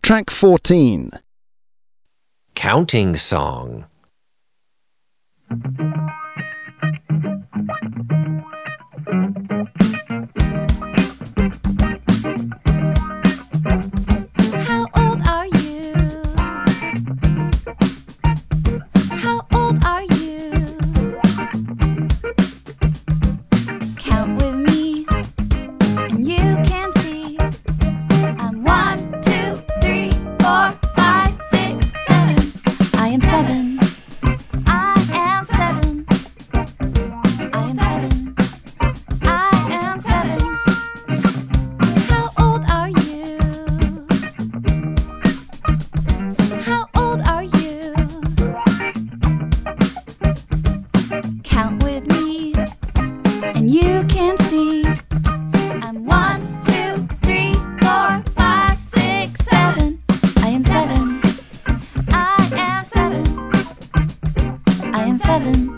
Track 14. Counting song. How old are you? How old are you? Count with me, and you can see. I'm 1, 2, 3, 4, 5, 6, 7. I am 7. I am 7. I am 7. I am 7. How old are you? How old are you? Count with me, and you can see. I'm 1, 2, 3, 4, 5, 6, 7. I am 7. I am 7. I am 7.